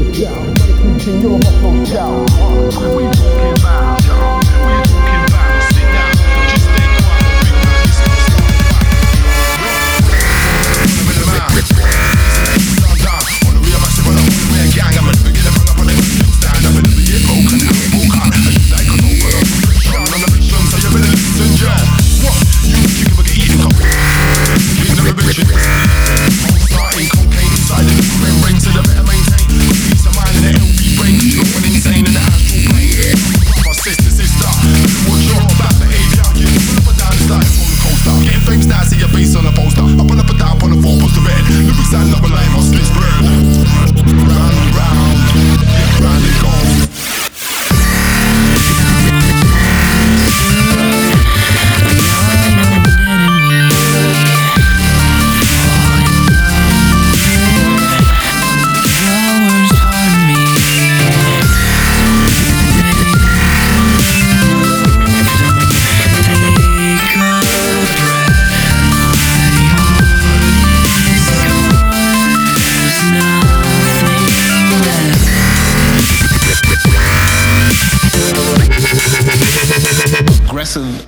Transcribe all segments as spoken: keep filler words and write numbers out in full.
down. Gotta continue, I'm up on scout. What are we talking about? What are you talking about? Sit down, just stay quiet, big man, this gonna start a fight. Calm down, on the real massive, on the whole way gang, I'm gonna get them hung up on them stand, I'm gonna get broken, broken, I just like a no girl, friction, on the friction, so you better listen, yeah. What? You chicken but get eating coffee. King of a bitch. Starting cocaine inside the membrane, so the better maintain. Got peace of mind in the L B brain, going insane in the astral plane. My sister, sister, what's your bad behavior? You pull up and down, it's like a roller coaster. Getting famous now, see your face on a poster. Up and up and down, on the four poster red. Lyrics and double line, my split spread. Round and round, yeah, round it goes. Aggressive.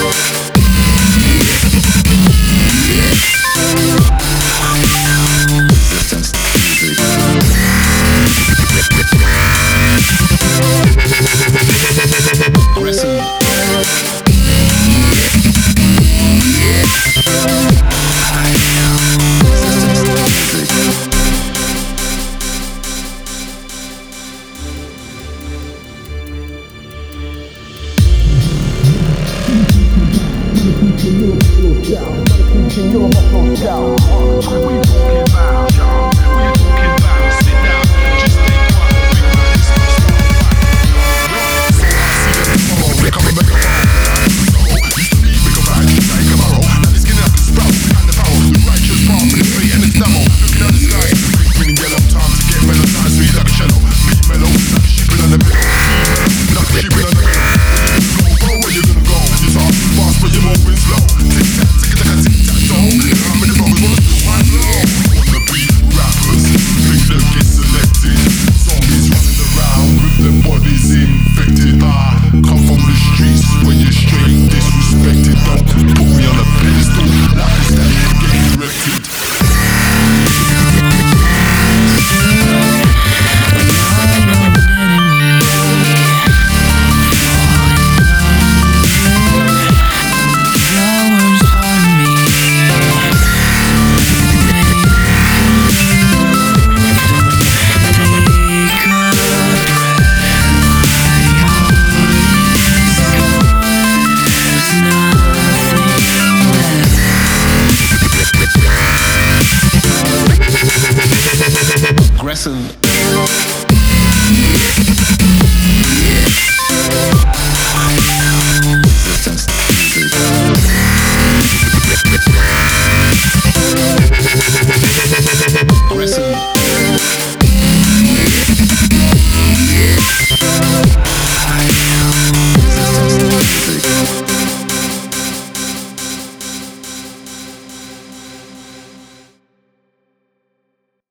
Continue, I'm up on scout. What are we talking about? What are you talking about? Sit down, just stay quiet, big man, this gonna start a fight. So I see them tomorrow, they come and make a roll. Used to be big about it, like a barrow. Now they're skinning up the sprout, behind the barrel. The righteous path for the fate and its demo. Looking at the sky, winning yellow time to get mellow. Time sweet like a shallow, beat mellow, like a sheep in the middle. Like a sheep in the middle. Where you gonna go? You talk fast, but you're moving slow. Tick tack, tick tack, tick tack, toe. I'm in the brothers wanna still my flow. Wanna be rappers, think they'll get selected. Zombies running around with their bodies infected. I come from the streets where you're straight disrespected. Don't put me on a pedestal like a statue getting erected.